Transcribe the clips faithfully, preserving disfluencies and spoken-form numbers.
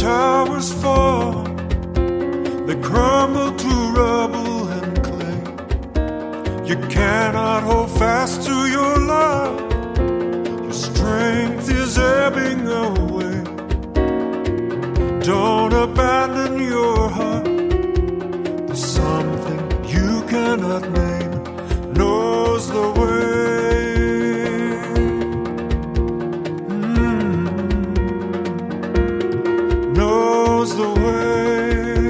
towers fall, they crumble to rubble and clay. You cannot hold fast to your love, your strength is ebbing away. Don't abandon your heart, there's something you cannot name, knows the way. The way.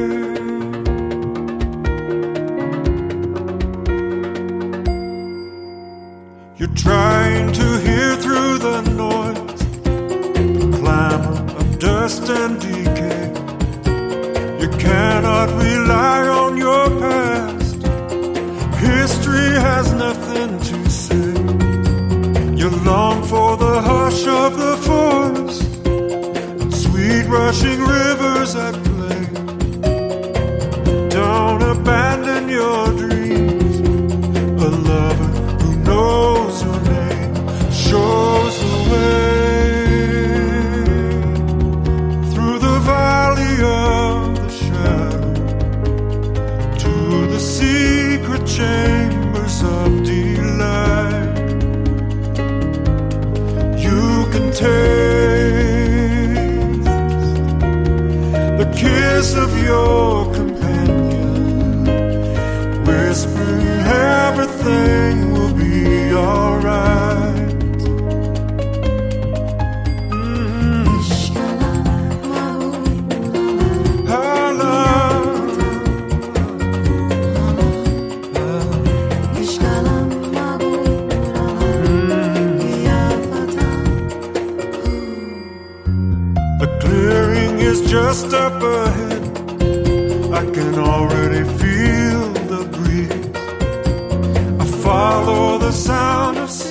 You're trying to hear through the noise, the clamor of dust and decay. You cannot rely on your past, history has nothing to say. You long for the hush of the forest, sweet rushing rivers at play. Don't abandon your dreams, a lover who knows your name shows the way. Through the valley of the shadow, to the secret chambers of delight. You can take the kiss of your companion, whispering everything will be alright. Mm-hmm. Our love, mm-hmm. The clearing is just up ahead, I can already feel the breeze. I follow the sound of